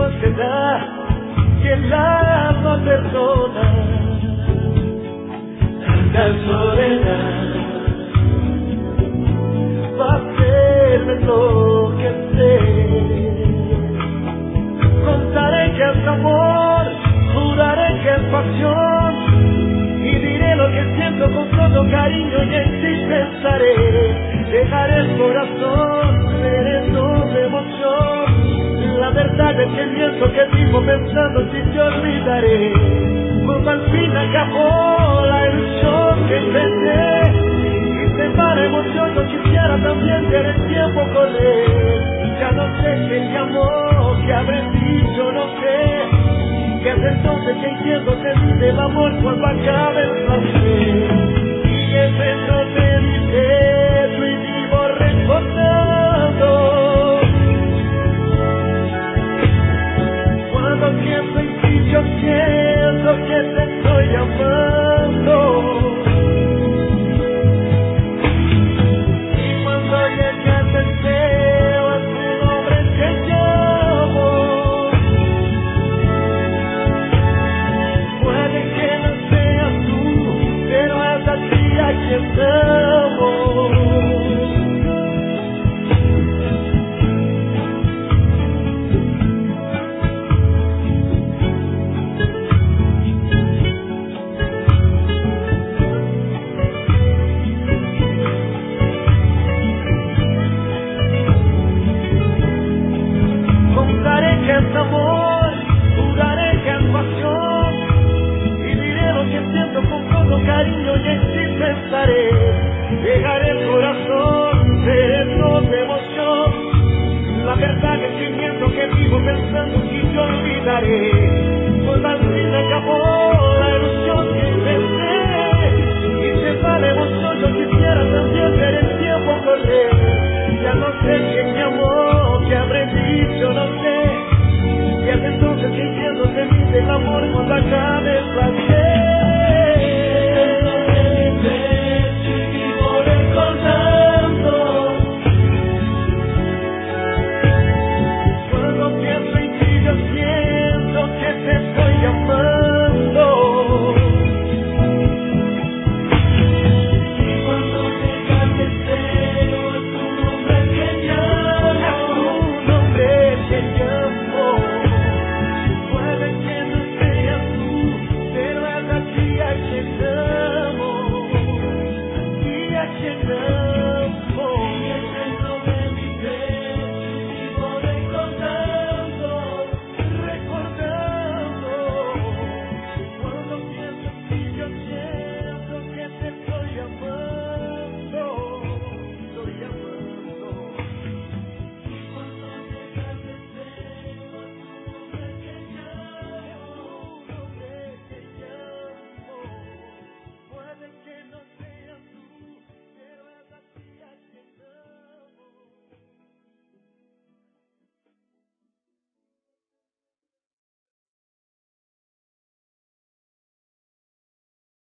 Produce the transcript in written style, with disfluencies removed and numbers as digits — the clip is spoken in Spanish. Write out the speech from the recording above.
soledad que el alma perdona. Tanta soledad va a hacerme enloquecer. Contaré que es amor, juraré que es pasión, y diré lo que siento con todo cariño y en ti pensaré. Dejaré el corazón sereno de emoción. La verdad es que miento que vivo pensando si te olvidaré. Cuando al fin acabó la ilusión que inventé, y se para emoción, yo quisiera también ver el tiempo correr. Ya no sé qué llamó, qué habré dicho, no sé. Que hace entonces que entiendo que vive el amor cuando acabe el placer. Y es dentro de mi pecho y vivo recordando. Cuando pienso en ti yo siento que te estoy amando. Y cuando llega el deseo a tu nombre te llamo. Puede que no seas tú, pero es así aquí estamos. Contaré que es amor, juraré que es pasión, y diré lo que siento con todo cariño y en ti pensaré. Dejaré el corazón sereno de emoción. La verdad es que miento que vivo pensando si te olvidaré.